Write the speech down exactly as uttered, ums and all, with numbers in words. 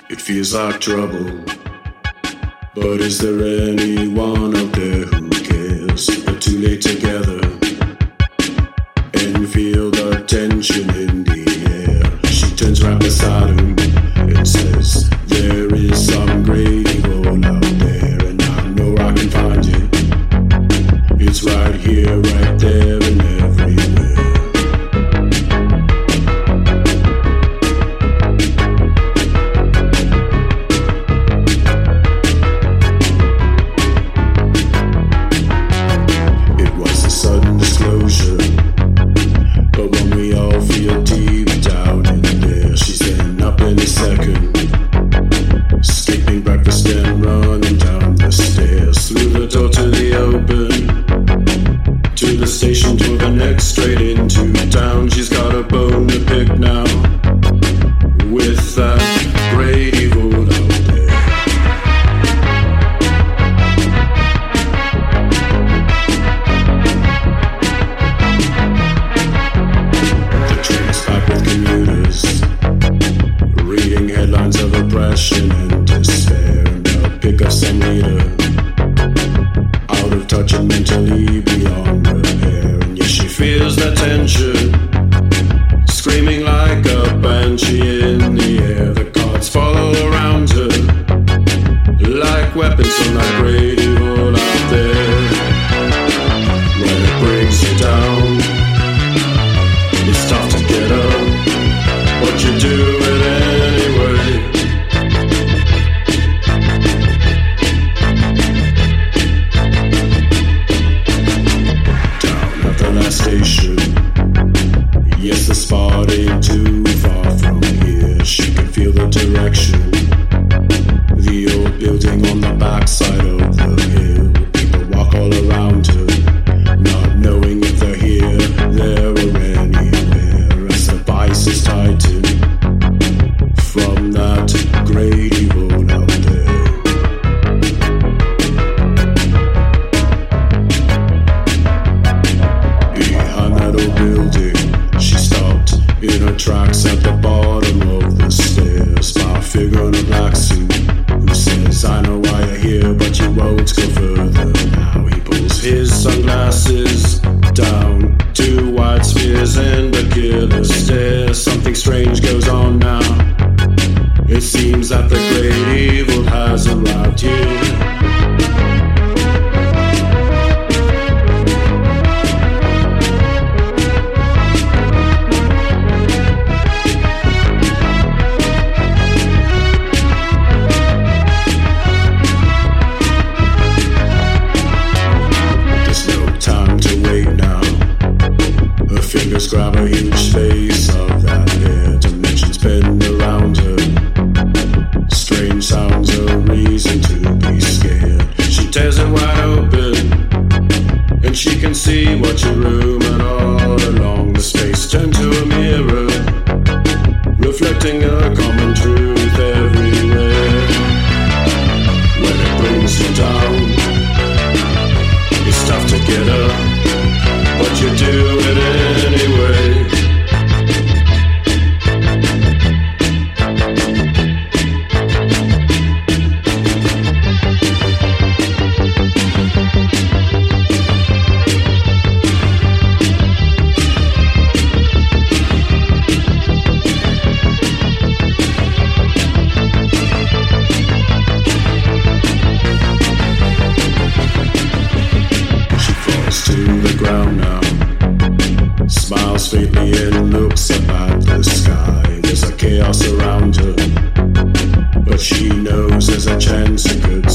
It feels like trouble, but is there anyone out there who cares? We're too late together and feel the tension in the air. She turns right beside him and says, there is some great evil out there, and I know I can find it. It's right here, right there, and everywhere. Straight into town, she's got a bone to pick now with that great evil out there. The train is packed with commuters, reading headlines of oppression and despair, and they'll pick up some leader out of touch and mentally beyond repair. She feels that tension, screaming like a banshee in the air. The cards fall all around her, like weapons from that great evil out there. When it brings you down, it's tough to get up, but you do it anyway. Station. Yes, the spot ain't too far from here. She can feel the direction. The old building on the backside of the hill. People walk all around her, not knowing if they're here, there, or anywhere. As the vices tighten from that great evil out there. Building, she stopped in her tracks at the bottom of the stairs by a figure in a black suit who says, I know why you're here, but you won't go further now. He pulls his sunglasses down, two white spheres and a killer stare. Something strange goes on now. It seems that the great evil has arrived here. Fingers grab a huge face of that air. Dimensions bend around her. Strange sounds, a reason to be scared. She tears it wide open, and she can see what you room and all along the space. Turn to a mirror, reflecting a common truth everywhere. When it brings you down, it's tough to get up, but you do it anyway. She falls to the ground now, smiles faintly and looks up at the sky. There's a chaos around her, but she knows there's a chance it could